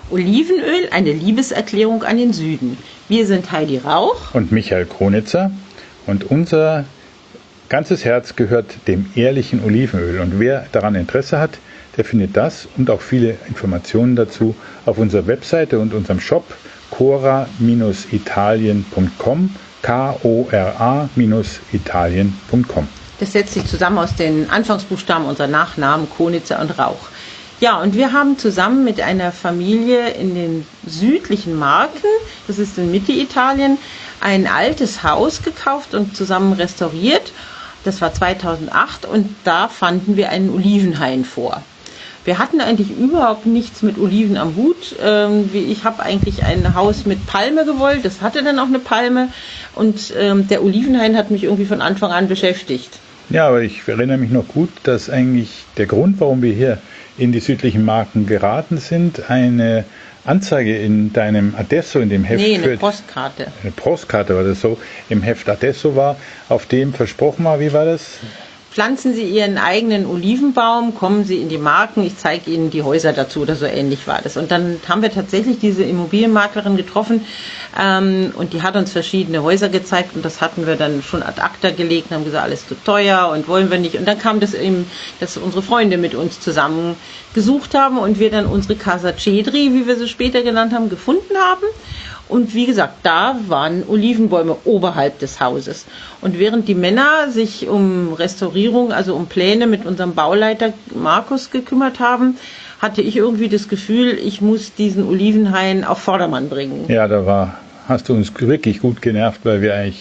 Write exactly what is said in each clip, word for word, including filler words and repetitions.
Olivenöl, eine Liebeserklärung an den Süden. Wir sind Heidi Rauch und Michael Kronitzer und unser ganzes Herz gehört dem ehrlichen Olivenöl. Und wer daran Interesse hat, der findet das und auch viele Informationen dazu auf unserer Webseite und unserem Shop cora Bindestrich italien Punkt com, K O R A Italien Punkt com. Das setzt sich zusammen aus den Anfangsbuchstaben unserer Nachnamen Kronitzer und Rauch. Ja, und wir haben zusammen mit einer Familie in den südlichen Marken, das ist in Mitte-Italien, ein altes Haus gekauft und zusammen restauriert. Das war zweitausendacht und da fanden wir einen Olivenhain vor. Wir hatten eigentlich überhaupt nichts mit Oliven am Hut. Ähm, ich habe eigentlich ein Haus mit Palme gewollt, das hatte dann auch eine Palme und ähm, der Olivenhain hat mich irgendwie von Anfang an beschäftigt. Ja, aber ich erinnere mich noch gut, dass eigentlich der Grund, warum wir hier in die südlichen Marken geraten sind, eine Anzeige in deinem Adesso, in dem Heft. Nee, eine Postkarte. Eine Postkarte war das so, im Heft Adesso war, auf dem versprochen war, wie war das? Pflanzen Sie Ihren eigenen Olivenbaum, kommen Sie in die Marken, ich zeige Ihnen die Häuser dazu oder so ähnlich war das. Und dann haben wir tatsächlich diese Immobilienmaklerin getroffen ähm, und die hat uns verschiedene Häuser gezeigt und das hatten wir dann schon ad acta gelegt und haben gesagt, alles zu teuer und wollen wir nicht. Und dann kam das eben, dass unsere Freunde mit uns zusammen gesucht haben und wir dann unsere Casa Cedri, wie wir sie später genannt haben, gefunden haben. Und wie gesagt, da waren Olivenbäume oberhalb des Hauses. Und während die Männer sich um Restaurierung, also um Pläne mit unserem Bauleiter Markus gekümmert haben, hatte ich irgendwie das Gefühl, ich muss diesen Olivenhain auf Vordermann bringen. Ja, da war, hast du uns wirklich gut genervt, weil wir eigentlich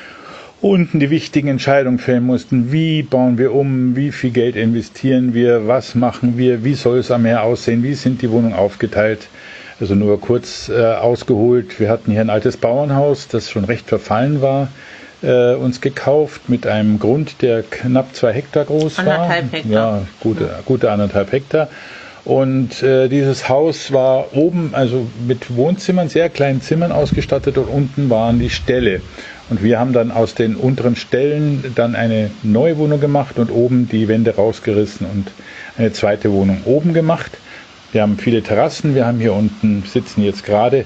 unten die wichtigen Entscheidungen fällen mussten. Wie bauen wir um? Wie viel Geld investieren wir? Was machen wir? Wie soll es am Meer aussehen? Wie sind die Wohnungen aufgeteilt? Also nur kurz äh, ausgeholt, wir hatten hier ein altes Bauernhaus, das schon recht verfallen war, äh, uns gekauft mit einem Grund, der knapp zwei Hektar groß war. Anderthalb Hektar. Ja, gute, ja. gute anderthalb Hektar. Und äh, dieses Haus war oben, also mit Wohnzimmern, sehr kleinen Zimmern ausgestattet und unten waren die Ställe. Und wir haben dann aus den unteren Ställen dann eine neue Wohnung gemacht und oben die Wände rausgerissen und eine zweite Wohnung oben gemacht. Wir haben viele Terrassen, wir haben hier unten, sitzen jetzt gerade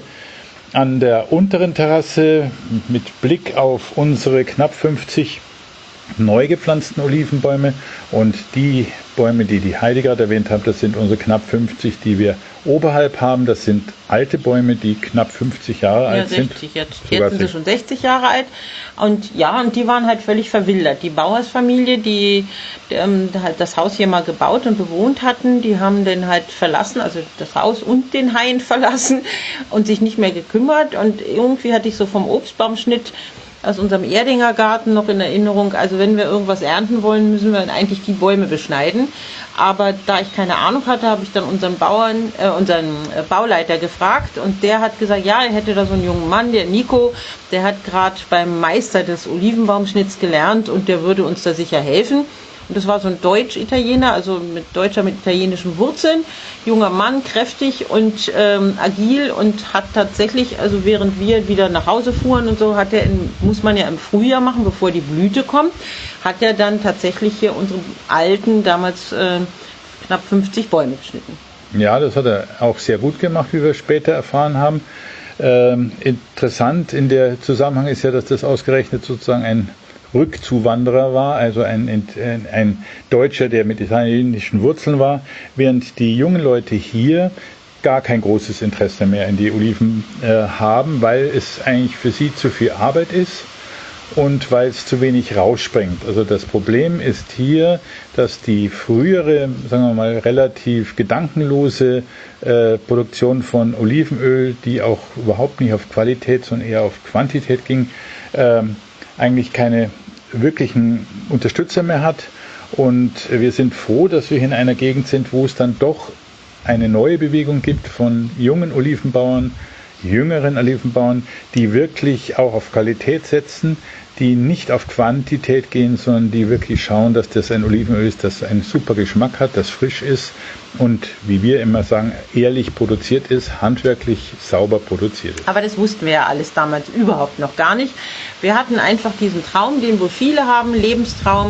an der unteren Terrasse mit Blick auf unsere knapp fünfzig neu gepflanzten Olivenbäume und die Bäume, die die Heidi gerade erwähnt hat, das sind unsere knapp fünfzig, die wir oberhalb haben. Das sind alte Bäume, die knapp fünfzig Jahre ja, alt sechzig, sind. Jetzt, jetzt sind sie schon sechzig Jahre alt und ja, und die waren halt völlig verwildert. Die Bauersfamilie, die, die ähm, halt das Haus hier mal gebaut und bewohnt hatten, die haben den halt verlassen, also das Haus und den Hain verlassen und sich nicht mehr gekümmert und irgendwie hatte ich so vom Obstbaumschnitt aus unserem Erdinger Garten noch in Erinnerung, also wenn wir irgendwas ernten wollen, müssen wir eigentlich die Bäume beschneiden. Aber da ich keine Ahnung hatte, habe ich dann unseren Bauern, äh, unseren Bauleiter gefragt und der hat gesagt, ja, er hätte da so einen jungen Mann, der Nico, der hat gerade beim Meister des Olivenbaumschnitts gelernt und der würde uns da sicher helfen. Und das war so ein Deutsch-Italiener, also mit Deutscher mit italienischen Wurzeln, junger Mann, kräftig und ähm, agil und hat tatsächlich, also während wir wieder nach Hause fuhren und so, hat er, in, muss man ja im Frühjahr machen, bevor die Blüte kommt, hat er dann tatsächlich hier unsere alten, damals äh, knapp fünfzig Bäume geschnitten. Ja, das hat er auch sehr gut gemacht, wie wir später erfahren haben. Ähm, interessant in der Zusammenhang ist ja, dass das ausgerechnet sozusagen ein Rückzuwanderer war, also ein, ein, ein Deutscher, der mit italienischen Wurzeln war, während die jungen Leute hier gar kein großes Interesse mehr in die Oliven äh, haben, weil es eigentlich für sie zu viel Arbeit ist und weil es zu wenig rausspringt. Also das Problem ist hier, dass die frühere, sagen wir mal, relativ gedankenlose äh, Produktion von Olivenöl, die auch überhaupt nicht auf Qualität, sondern eher auf Quantität ging, äh, eigentlich keine wirklichen Unterstützer mehr hat. Und wir sind froh, dass wir hier in einer Gegend sind, wo es dann doch eine neue Bewegung gibt von jungen Olivenbauern, jüngeren Olivenbauern, die wirklich auch auf Qualität setzen, die nicht auf Quantität gehen, sondern die wirklich schauen, dass das ein Olivenöl ist, das einen super Geschmack hat, das frisch ist und, wie wir immer sagen, ehrlich produziert ist, handwerklich sauber produziert ist. Aber das wussten wir ja alles damals überhaupt noch gar nicht. Wir hatten einfach diesen Traum, den wohl viele haben, Lebenstraum,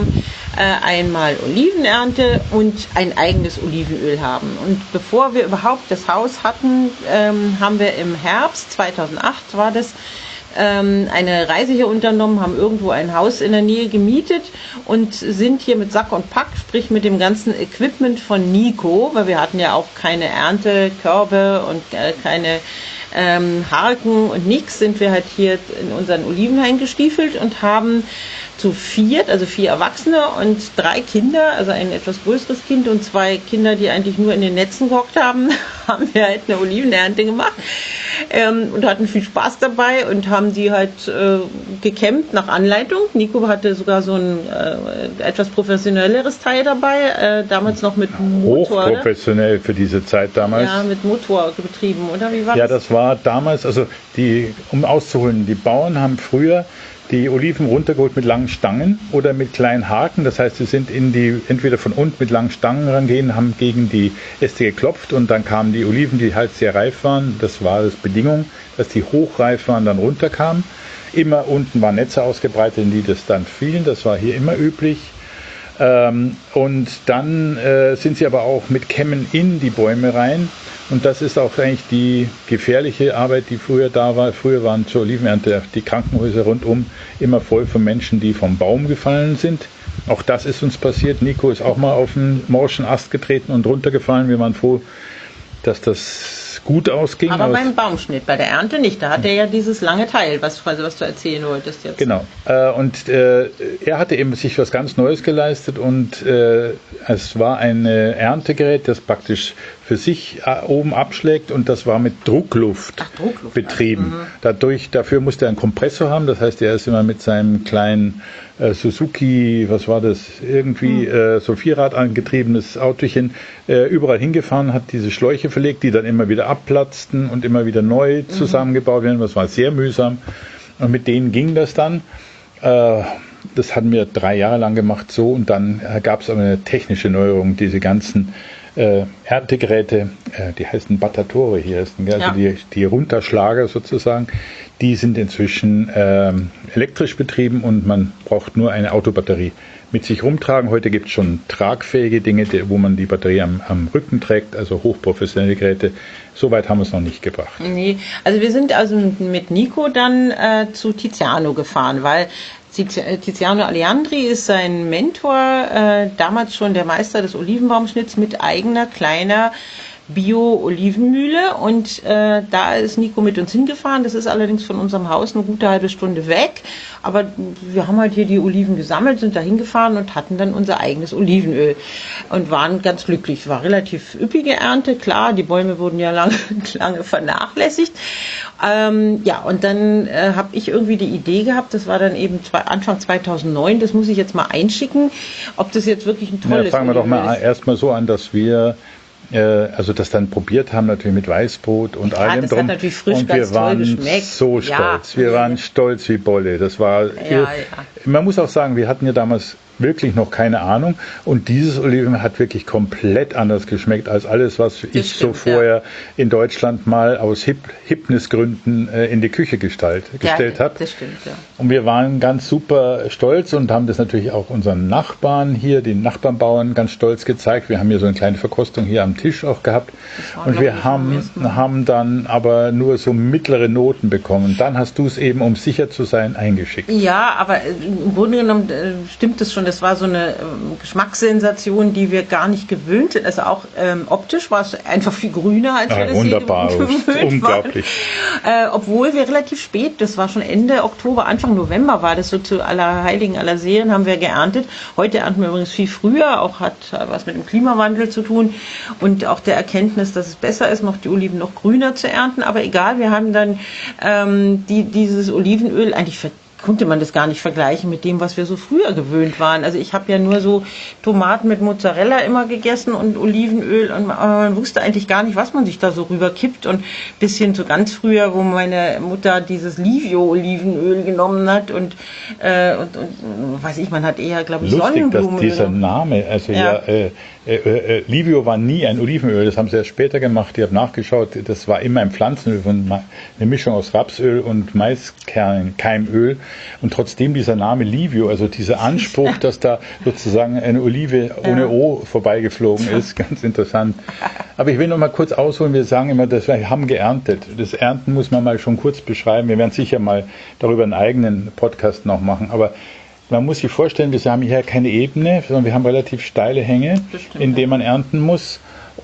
äh, einmal Olivenernte und ein eigenes Olivenöl haben. Und bevor wir überhaupt das Haus hatten, ähm, haben wir im Herbst zweitausendacht war das, ähm, eine Reise hier unternommen, haben irgendwo ein Haus in der Nähe gemietet und sind hier mit Sack und Pack, sprich mit dem ganzen Equipment von Nico, weil wir hatten ja auch keine Erntekörbe und äh, keine ähm, Harken und nichts, sind wir halt hier in unseren Olivenhain gestiefelt und haben zu viert, also vier Erwachsene und drei Kinder, also ein etwas größeres Kind und zwei Kinder, die eigentlich nur in den Netzen gehockt haben, haben wir halt eine Olivenernte gemacht ähm, und hatten viel Spaß dabei und haben die halt äh, gekämmt nach Anleitung. Nico hatte sogar so ein äh, etwas professionelleres Teil dabei, äh, damals noch mit Motor. Hochprofessionell für diese Zeit damals. Ja, mit Motor betrieben, oder? Wie war ja, das? das war damals, also die, um auszuholen, die Bauern haben früher die Oliven runtergeholt mit langen Stangen oder mit kleinen Haken. Das heißt, sie sind in die, entweder von unten mit langen Stangen rangehen, haben gegen die Äste geklopft und dann kamen die Oliven, die halt sehr reif waren. Das war das Bedingung, dass die hochreif waren, dann runterkamen. Immer unten waren Netze ausgebreitet, in die das dann fielen. Das war hier immer üblich. Ähm, und dann äh, sind sie aber auch mit Kämmen in die Bäume rein. Und das ist auch eigentlich die gefährliche Arbeit, die früher da war. Früher waren zur Olivenernte die Krankenhäuser rundum immer voll von Menschen, die vom Baum gefallen sind. Auch das ist uns passiert. Nico ist auch mal auf einen morschen Ast getreten und runtergefallen. Wir waren froh, dass das gut ausging. Aber beim Baumschnitt, bei der Ernte nicht. Da hat er ja dieses lange Teil, was, also was du erzählen wolltest jetzt. Genau. Äh, und äh, er hatte eben sich was ganz Neues geleistet und äh, es war ein äh, Erntegerät, das praktisch für sich äh, oben abschlägt und das war mit Druckluft, Ach, Druckluft betrieben. Mhm. Dadurch, dafür musste er einen Kompressor haben, das heißt, er ist immer mit seinem kleinen äh, Suzuki, was war das, irgendwie mhm. äh, so Vierrad angetriebenes Autochen äh, überall hingefahren, hat diese Schläuche verlegt, die dann immer wieder abplatzten und immer wieder neu zusammengebaut werden. Das war sehr mühsam. Und mit denen ging das dann. Äh, das hatten wir drei Jahre lang gemacht so und dann äh, gab es aber eine technische Neuerung, diese ganzen äh, Erntegeräte, äh, die heißen Battatore hier, heißen, also ja. die, die Runterschlager sozusagen, die sind inzwischen äh, elektrisch betrieben und man braucht nur eine Autobatterie mit sich rumtragen. Heute gibt es schon tragfähige Dinge, die, wo man die Batterie am, am Rücken trägt, also hochprofessionelle Geräte. Soweit haben wir es noch nicht gebracht. Nee, also wir sind also mit Nico dann äh, zu Tiziano gefahren, weil Tiziano Aleandri ist sein Mentor, äh, damals schon der Meister des Olivenbaumschnitts mit eigener kleiner Bio-Olivenmühle und äh, da ist Nico mit uns hingefahren. Das ist allerdings von unserem Haus eine gute halbe Stunde weg, aber wir haben halt hier die Oliven gesammelt, sind da hingefahren und hatten dann unser eigenes Olivenöl und waren ganz glücklich. Es war relativ üppige Ernte, klar, die Bäume wurden ja lange, lange vernachlässigt. Ähm, ja, und dann äh, habe ich irgendwie die Idee gehabt, das war dann eben zwei, Anfang zweitausendneun, das muss ich jetzt mal einschicken, ob das jetzt wirklich ein tolles ja, fangen wir doch mal erstmal so an, dass wir also das dann probiert haben, natürlich mit Weißbrot und ja, allem das drum. Hat natürlich frisch und wir ganz waren toll geschmeckt. so stolz. Ja. Wir waren stolz wie Bolle. Das war. Ja, ja. Man muss auch sagen, wir hatten ja damals wirklich noch keine Ahnung und dieses Olivenöl hat wirklich komplett anders geschmeckt als alles, was das ich stimmt, so vorher ja. in Deutschland mal aus Hip Hipnisgründen äh, in die Küche gestalt, gestellt ja, habe. Das stimmt, ja. Und wir waren ganz super stolz und haben das natürlich auch unseren Nachbarn hier, den Nachbarnbauern, ganz stolz gezeigt. Wir haben hier so eine kleine Verkostung hier am Tisch auch gehabt und wir haben, haben dann aber nur so mittlere Noten bekommen. Dann hast du es eben, um sicher zu sein, eingeschickt. Ja, aber im Grunde genommen äh, stimmt es schon. Das war so eine ähm, Geschmackssensation, die wir gar nicht gewöhnt sind. Also auch ähm, optisch war es einfach viel grüner, als ja, wir das wunderbar, gewöhnt unglaublich. Waren. Äh, obwohl wir relativ spät, das war schon Ende Oktober, Anfang November war das so zu aller Heiligen, aller Seelen haben wir geerntet. Heute ernten wir übrigens viel früher, auch hat was mit dem Klimawandel zu tun und auch der Erkenntnis, dass es besser ist, noch die Oliven noch grüner zu ernten. Aber egal, wir haben dann ähm, die, dieses Olivenöl eigentlich ver konnte man das gar nicht vergleichen mit dem, was wir so früher gewöhnt waren. Also ich habe ja nur so Tomaten mit Mozzarella immer gegessen und Olivenöl und man wusste eigentlich gar nicht, was man sich da so rüberkippt und bis hin zu ganz früher, wo meine Mutter dieses Livio-Olivenöl genommen hat und, äh, und, und weiß ich, man hat eher, glaube ich, Lustig, Sonnenblumen. Dass dieser Name, also ja, ja äh, äh, äh, Livio war nie ein Olivenöl, das haben sie erst später gemacht, ich habe nachgeschaut, das war immer ein Pflanzenöl, eine Mischung aus Rapsöl und Maiskeimöl. Und trotzdem dieser Name Livio, also dieser Anspruch, dass da sozusagen eine Olive ohne O vorbeigeflogen ist, ganz interessant. Aber ich will noch mal kurz ausholen, wir sagen immer, dass wir haben geerntet. Das Ernten muss man mal schon kurz beschreiben. Wir werden sicher mal darüber einen eigenen Podcast noch machen, aber man muss sich vorstellen, wir haben hier keine Ebene, sondern wir haben relativ steile Hänge, in denen man ernten muss.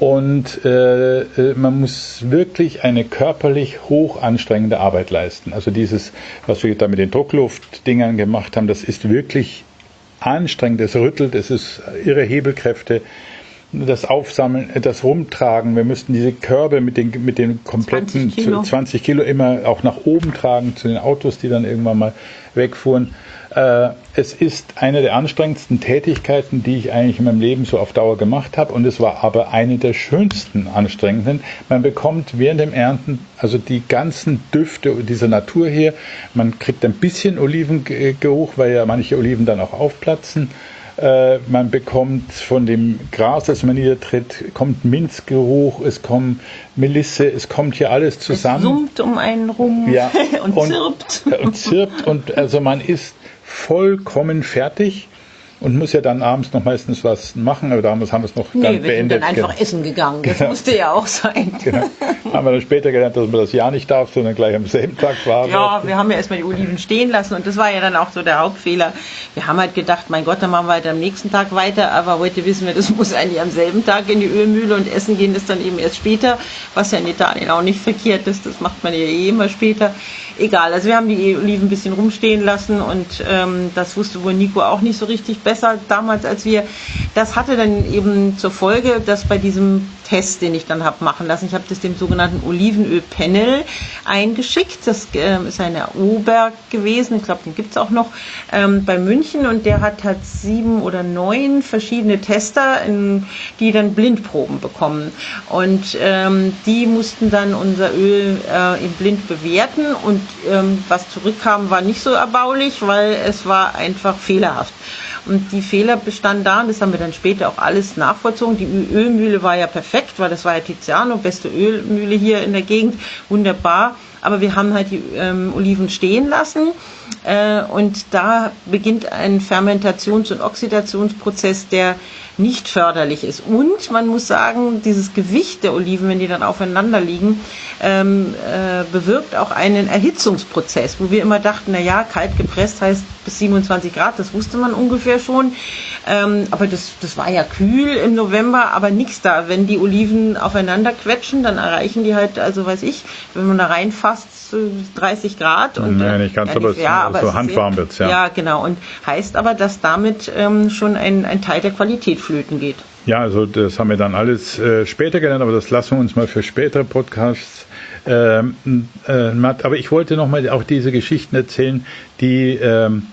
Und äh, man muss wirklich eine körperlich hoch anstrengende Arbeit leisten. Also dieses, was wir da mit den Druckluftdingern gemacht haben, das ist wirklich anstrengend. Es rüttelt, es ist irre Hebelkräfte. Das Aufsammeln, das Rumtragen. Wir müssten diese Körbe mit den, mit den kompletten zwanzig Kilo. zwanzig Kilo immer auch nach oben tragen zu den Autos, die dann irgendwann mal wegfuhren. Äh, es ist eine der anstrengendsten Tätigkeiten, die ich eigentlich in meinem Leben so auf Dauer gemacht habe. Und es war aber eine der schönsten anstrengenden. Man bekommt während dem Ernten also die ganzen Düfte dieser Natur hier. Man kriegt ein bisschen Olivengeruch, weil ja manche Oliven dann auch aufplatzen. Äh, man bekommt von dem Gras, das man niedertritt, kommt Minzgeruch, es kommt Melisse, es kommt hier alles zusammen. Es summt um einen rum ja, und, und zirpt. Und zirpt und also man ist vollkommen fertig und muss ja dann abends noch meistens was machen, aber damals haben wir es noch nee, dann wir beendet. sind dann einfach essen gegangen, das genau. musste ja auch sein. Genau. Haben wir dann später gelernt, dass man das ja nicht darf, sondern gleich am selben Tag war. Ja, wir haben ja erstmal die Oliven stehen lassen und das war ja dann auch so der Hauptfehler. Wir haben halt gedacht, mein Gott, dann machen wir halt am nächsten Tag weiter, aber heute wissen wir, das muss eigentlich am selben Tag in die Ölmühle und essen gehen das dann eben erst später, was ja in Italien auch nicht verkehrt ist, das macht man ja eh immer später. Egal, also wir haben die Oliven ein bisschen rumstehen lassen und ähm, das wusste wohl Nico auch nicht so richtig besser damals als wir. Das hatte dann eben zur Folge, dass bei diesem Test, den ich dann habe machen lassen, ich habe das dem sogenannten Olivenöl-Panel eingeschickt. Das ähm, ist ein Oberg gewesen, ich glaube, den gibt es auch noch ähm, bei München und der hat halt sieben oder neun verschiedene Tester, in, die dann Blindproben bekommen. Und ähm, die mussten dann unser Öl äh, im Blind bewerten und ähm, was zurückkam, war nicht so erbaulich, weil es war einfach fehlerhaft. Und die Fehler bestanden darin, das haben wir dann später auch alles nachvollzogen. Die Ölmühle war ja perfekt, weil das war ja Tiziano, beste Ölmühle hier in der Gegend, wunderbar. Aber wir haben halt die ähm, Oliven stehen lassen äh, und da beginnt ein Fermentations- und Oxidationsprozess, der nicht förderlich ist. Und man muss sagen, dieses Gewicht der Oliven, wenn die dann aufeinander liegen, ähm, äh, bewirkt auch einen Erhitzungsprozess, wo wir immer dachten, na ja, kalt gepresst heißt bis siebenundzwanzig Grad, das wusste man ungefähr schon. Ähm, aber das, das war ja kühl im November, aber nichts da. Wenn die Oliven aufeinander quetschen, dann erreichen die halt, also weiß ich, wenn man da reinfasst, dreißig Grad. Und, Nein, nicht ganz, ja, aber, nicht, ja, aber so handwarm wird es, ja. Ja, genau. Und heißt aber, dass damit ähm, schon ein, ein Teil der Qualität flöten geht. Ja, also das haben wir dann alles äh, später gelernt, aber das lassen wir uns mal für spätere Podcasts. Ähm, äh, aber ich wollte nochmal auch diese Geschichten erzählen, die, ähm,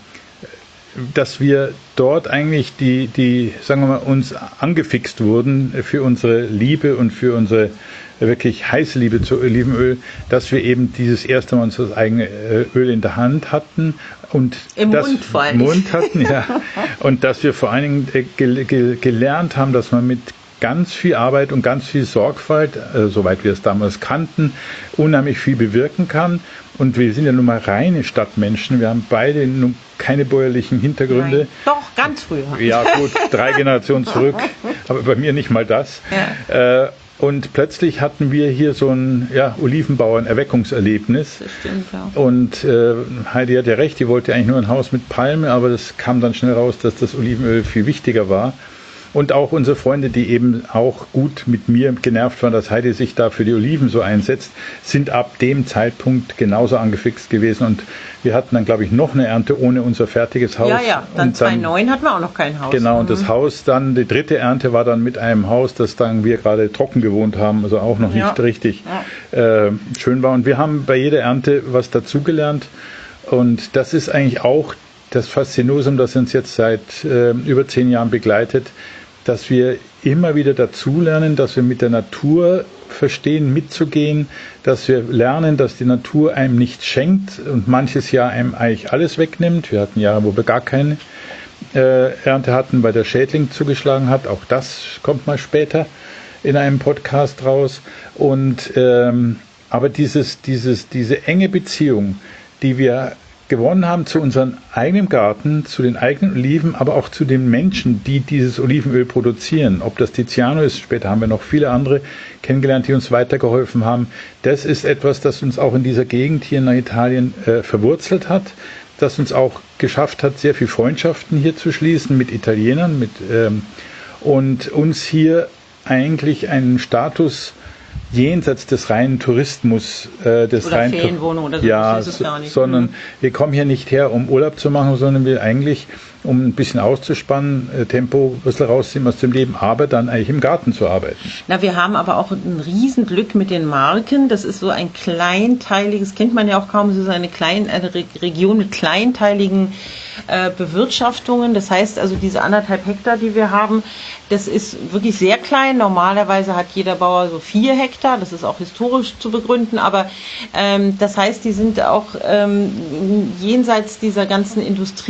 dass wir dort eigentlich die, die, sagen wir mal, uns angefixt wurden für unsere Liebe und für unsere wirklich heiße Liebe zu Olivenöl, dass wir eben dieses erste Mal unser eigenes Öl in der Hand hatten und im das Mund vor allem. Mund hatten, ja, und dass wir vor allen Dingen ge- ge- gelernt haben, dass man mit ganz viel Arbeit und ganz viel Sorgfalt, äh, soweit wir es damals kannten, unheimlich viel bewirken kann. Und wir sind ja nun mal reine Stadtmenschen. Wir haben beide nun keine bäuerlichen Hintergründe. Nein. Doch, ganz früher. Ja gut, drei Generationen zurück, aber bei mir nicht mal das. Ja. Äh, Und plötzlich hatten wir hier so ein ja, Olivenbauern-Erweckungserlebnis. Das stimmt, ja. Und äh, Heidi hat ja recht, die wollte eigentlich nur ein Haus mit Palme, aber das kam dann schnell raus, dass das Olivenöl viel wichtiger war. Und auch unsere Freunde, die eben auch gut mit mir genervt waren, dass Heidi sich da für die Oliven so einsetzt, sind ab dem Zeitpunkt genauso angefixt gewesen. Und wir hatten dann, glaube ich, noch eine Ernte ohne unser fertiges Haus. Ja, ja, dann und zweitausendneun hatten wir auch noch kein Haus. Genau, mhm. und das Haus dann, die dritte Ernte war dann mit einem Haus, das dann wir gerade trocken gewohnt haben, also auch noch ja. nicht richtig ja. äh, schön war. Und wir haben bei jeder Ernte was dazugelernt. Und das ist eigentlich auch das Faszinosum, das uns jetzt seit äh, über zehn Jahren begleitet, dass wir immer wieder dazulernen, dass wir mit der Natur verstehen, mitzugehen, dass wir lernen, dass die Natur einem nichts schenkt und manches Jahr einem eigentlich alles wegnimmt. Wir hatten Jahre, wo wir gar keine äh, Ernte hatten, weil der Schädling zugeschlagen hat. Auch das kommt mal später in einem Podcast raus. Und ähm, aber dieses, dieses, diese enge Beziehung, die wir gewonnen haben zu unserem eigenen Garten, zu den eigenen Oliven, aber auch zu den Menschen, die dieses Olivenöl produzieren. Ob das Tiziano ist, später haben wir noch viele andere kennengelernt, die uns weitergeholfen haben. Das ist etwas, das uns auch in dieser Gegend hier nach Italien äh, verwurzelt hat, das uns auch geschafft hat, sehr viele Freundschaften hier zu schließen mit Italienern mit, ähm, und uns hier eigentlich einen Status jenseits des reinen Tourismus, äh, des oder reinen Ferienwohnung oder so, ja, ist es gar nicht. sondern Mhm. wir kommen hier nicht her, um Urlaub zu machen, sondern wir eigentlich, um ein bisschen auszuspannen, äh, Tempo ein bisschen rausziehen aus dem Leben, aber dann eigentlich im Garten zu arbeiten. Na, wir haben aber auch ein Riesenglück mit den Marken. Das ist so ein kleinteiliges, kennt man ja auch kaum, es ist eine, kleine, eine Region mit kleinteiligen äh, Bewirtschaftungen. Das heißt also, diese anderthalb Hektar, die wir haben, das ist wirklich sehr klein. Normalerweise hat jeder Bauer so vier Hektar. Das ist auch historisch zu begründen. Aber ähm, das heißt, die sind auch ähm, jenseits dieser ganzen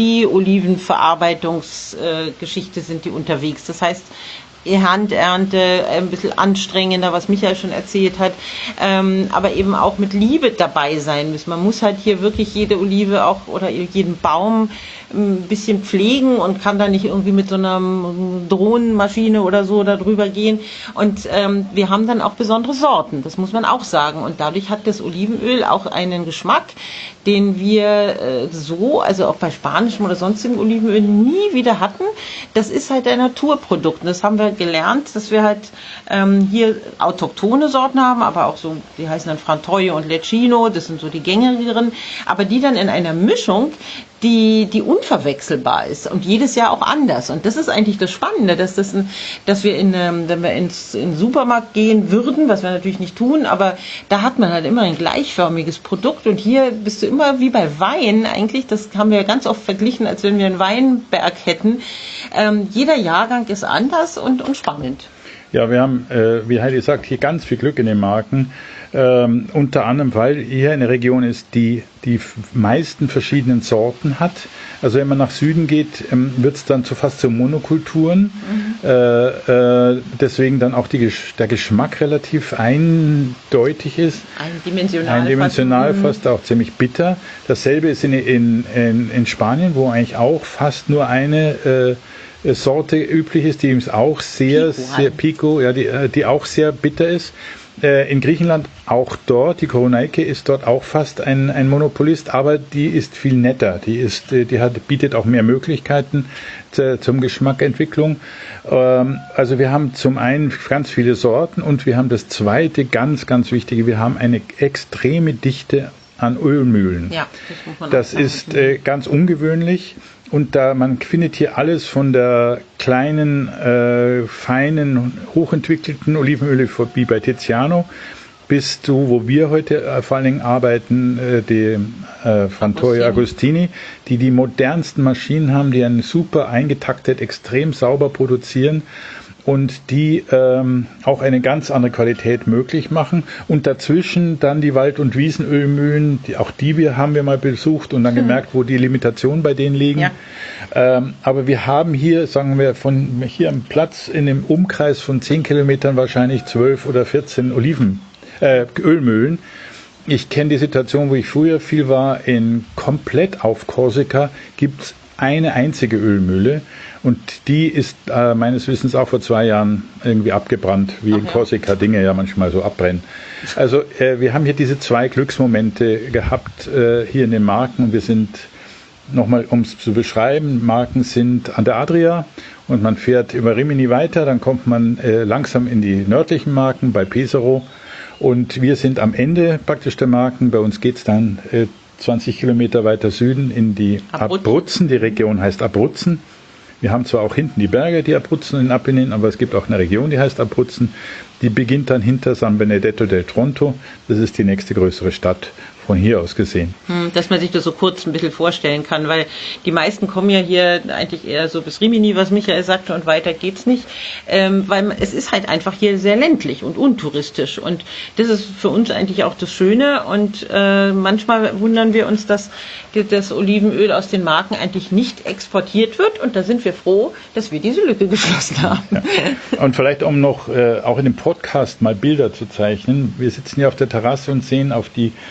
Industrie-Olivenverarbeitungsgeschichte äh, sind die unterwegs. Das heißt, Handernte, ein bisschen anstrengender, was Michael schon erzählt hat, ähm, aber eben auch mit Liebe dabei sein müssen. Man muss halt hier wirklich jede Olive auch oder jeden Baum ein bisschen pflegen und kann da nicht irgendwie mit so einer Drohnenmaschine oder so da drüber gehen. Und ähm, wir haben dann auch besondere Sorten, das muss man auch sagen. Und dadurch hat das Olivenöl auch einen Geschmack, den wir äh, so, also auch bei spanischem oder sonstigem Olivenöl nie wieder hatten. Das ist halt ein Naturprodukt. Und das haben wir gelernt, dass wir halt ähm, hier autochthone Sorten haben, aber auch so, die heißen dann Frantoio und Lecchino, das sind so die gängigeren, aber die dann in einer Mischung, die, die unverwechselbar ist und jedes Jahr auch anders. Und das ist eigentlich das Spannende, dass, das ein, dass wir, in, ähm, wenn wir ins in den Supermarkt gehen würden, was wir natürlich nicht tun, aber da hat man halt immer ein gleichförmiges Produkt und hier bist du immer wie bei Wein eigentlich, das haben wir ganz oft verglichen, als wenn wir einen Weinberg hätten. Ähm, jeder Jahrgang ist anders und, und spannend. Ja, wir haben, äh, wie Heidi sagt, hier ganz viel Glück in den Marken. Ähm, unter anderem, weil hier eine Region ist, die die meisten verschiedenen Sorten hat. Also wenn man nach Süden geht, ähm, wird es dann zu fast zu Monokulturen. Mhm. Äh, äh, deswegen dann auch die, der Geschmack relativ eindeutig ist. Eindimensional. Eindimensional, fast, fast auch ziemlich bitter. Dasselbe ist in, in, in, in Spanien, wo eigentlich auch fast nur eine äh, Sorte üblich ist, die auch sehr, Pico, sehr Pico, ja, die, die auch sehr bitter ist. In Griechenland auch dort, die Koroneike ist dort auch fast ein, ein Monopolist, aber die ist viel netter, die, ist, die hat, bietet auch mehr Möglichkeiten zu, zum Geschmackentwicklung. Also wir haben zum einen ganz viele Sorten und wir haben das zweite ganz, ganz wichtige, wir haben eine extreme Dichte an Ölmühlen. Ja, das muss man das ist äh, ganz ungewöhnlich. Und da man findet hier alles von der kleinen, äh, feinen, hochentwickelten Olivenöle wie bei Tiziano bis zu, wo wir heute äh, vor allen Dingen arbeiten, äh, die äh, Frantoio Agostini, die die modernsten Maschinen haben, die einen super eingetaktet, extrem sauber produzieren und die ähm, auch eine ganz andere Qualität möglich machen. Und dazwischen dann die Wald- und Wiesenölmühlen, die, auch die wir, haben wir mal besucht und dann gemerkt, wo die Limitationen bei denen liegen. Ja. Ähm, aber wir haben hier, sagen wir, von hier am Platz in dem Umkreis von zehn Kilometern wahrscheinlich zwölf oder vierzehn Oliven, äh, Ölmühlen. Ich kenne die Situation, wo ich früher viel war, in komplett auf Korsika gibt's eine einzige Ölmühle und die ist äh, meines Wissens auch vor zwei Jahren irgendwie abgebrannt, wie Ach in Korsika ja. Dinge ja manchmal so abbrennen. Also äh, wir haben hier diese zwei Glücksmomente gehabt äh, hier in den Marken und wir sind, nochmal um es zu beschreiben, Marken sind an der Adria und man fährt über Rimini weiter, dann kommt man äh, langsam in die nördlichen Marken bei Pesaro und wir sind am Ende praktisch der Marken, bei uns geht es dann äh, zwanzig Kilometer weiter Süden in die Abruzzen. Abruzzen. Die Region heißt Abruzzen. Wir haben zwar auch hinten die Berge, die Abruzzen in Apenninen, aber es gibt auch eine Region, die heißt Abruzzen. Die beginnt dann hinter San Benedetto del Tronto. Das ist die nächste größere Stadt von hier aus gesehen. Dass man sich das so kurz ein bisschen vorstellen kann, weil die meisten kommen ja hier eigentlich eher so bis Rimini, was Michael sagte, und weiter geht's nicht, ähm, weil es ist halt einfach hier sehr ländlich und untouristisch und das ist für uns eigentlich auch das Schöne und äh, manchmal wundern wir uns, dass das Olivenöl aus den Marken eigentlich nicht exportiert wird und da sind wir froh, dass wir diese Lücke geschlossen haben. Ja. Und vielleicht um noch äh, auch in dem Podcast mal Bilder zu zeichnen, wir sitzen hier auf der Terrasse und sehen auf die Hänge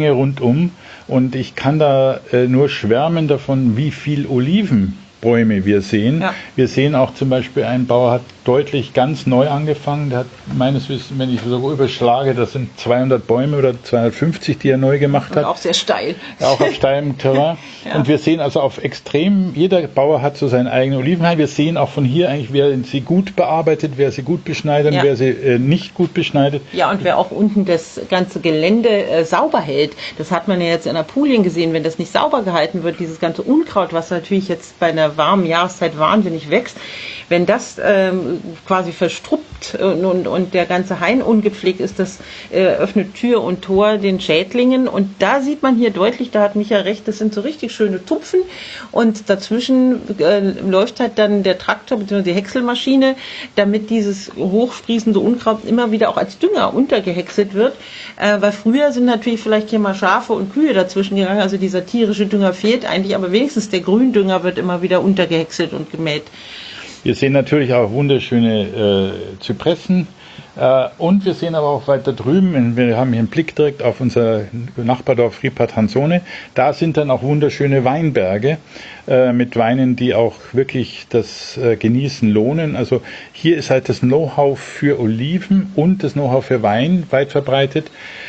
Menge rundum. Und ich kann da äh, nur schwärmen davon, wie viel Olivenbäume wir sehen. Ja. Wir sehen auch zum Beispiel, ein Bauer hat deutlich ganz neu angefangen. Der hat meines Wissens, wenn ich so überschlage, das sind zweihundert Bäume oder zweihundertfünfzig, die er neu gemacht und hat. Auch sehr steil. Ja, auch auf steilem Terrain. Ja. Und wir sehen also auf extrem, jeder Bauer hat so seinen eigenen Olivenhain. Wir sehen auch von hier eigentlich, wer sie gut bearbeitet, wer sie gut beschneidet, ja. wer sie äh, nicht gut beschneidet. Ja, und wer auch unten das ganze Gelände äh, sauber hält. Das hat man ja jetzt in Apulien gesehen, wenn das nicht sauber gehalten wird, dieses ganze Unkraut, was natürlich jetzt bei einer warmen Jahreszeit wahnsinnig wächst, wenn das ähm, quasi verstruppt und, und, und der ganze Hain ungepflegt ist, das äh, öffnet Tür und Tor den Schädlingen. Und da sieht man hier deutlich, da hat Micha recht, das sind so richtig schöne Tupfen und dazwischen äh, läuft halt dann der Traktor bzw. die Häckselmaschine, damit dieses hochsprießende Unkraut immer wieder auch als Dünger untergehäckselt wird, äh, weil früher sind natürlich vielleicht hier mal Schafe und Kühe dazwischen gegangen, also dieser tierische Dünger fehlt eigentlich, aber wenigstens der Gründünger wird immer wieder untergehäckselt und gemäht. Wir sehen natürlich auch wunderschöne äh, Zypressen äh, und wir sehen aber auch weiter drüben, wir haben hier einen Blick direkt auf unser Nachbardorf Ripatransone, da sind dann auch wunderschöne Weinberge äh, mit Weinen, die auch wirklich das äh, Genießen lohnen. Also hier ist halt das Know-how für Oliven und das Know-how für Wein weit verbreitet.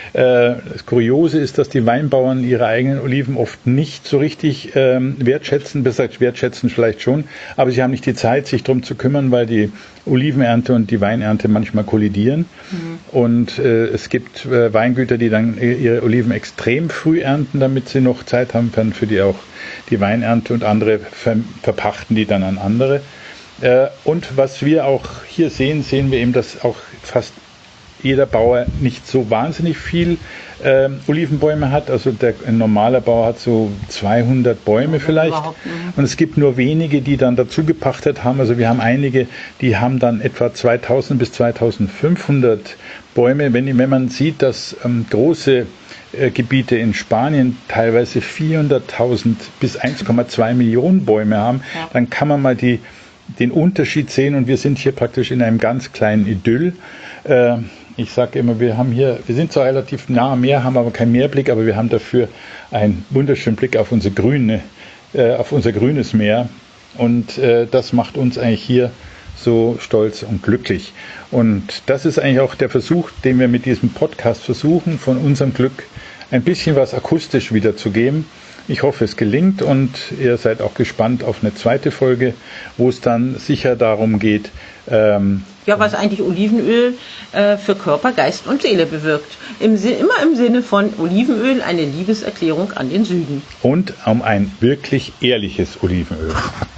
Das Kuriose ist, dass die Weinbauern ihre eigenen Oliven oft nicht so richtig ähm, wertschätzen, besser gesagt wertschätzen vielleicht schon, aber sie haben nicht die Zeit, sich darum zu kümmern, weil die Olivenernte und die Weinernte manchmal kollidieren. Mhm. Und äh, es gibt äh, Weingüter, die dann ihre Oliven extrem früh ernten, damit sie noch Zeit haben können für die auch die Weinernte, und andere ver- verpachten die dann an andere. Äh, und was wir auch hier sehen, sehen wir eben, dass auch fast jeder Bauer nicht so wahnsinnig viel äh, Olivenbäume hat. Also der, ein normaler Bauer hat so zweihundert Bäume vielleicht. Und es gibt nur wenige, die dann dazu gepachtet haben. Also wir haben einige, die haben dann etwa zweitausend bis zweitausendfünfhundert Bäume. Wenn, wenn man sieht, dass ähm, große äh, Gebiete in Spanien teilweise vierhunderttausend bis eins Komma zwei Millionen Bäume haben, ja. dann kann man mal die, den Unterschied sehen. Und wir sind hier praktisch in einem ganz kleinen Idyll. Äh, Ich sage immer, wir haben hier, wir sind zwar relativ nah am Meer, haben aber keinen Meerblick, aber wir haben dafür einen wunderschönen Blick auf unser grüne, äh, auf unser grünes Meer. Und äh, das macht uns eigentlich hier so stolz und glücklich. Und das ist eigentlich auch der Versuch, den wir mit diesem Podcast versuchen, von unserem Glück ein bisschen was akustisch wiederzugeben. Ich hoffe, es gelingt, und ihr seid auch gespannt auf eine zweite Folge, wo es dann sicher darum geht, ähm, ja, was eigentlich Olivenöl äh, für Körper, Geist und Seele bewirkt. Im, immer im Sinne von Olivenöl eine Liebeserklärung an den Süden. Und um ein wirklich ehrliches Olivenöl.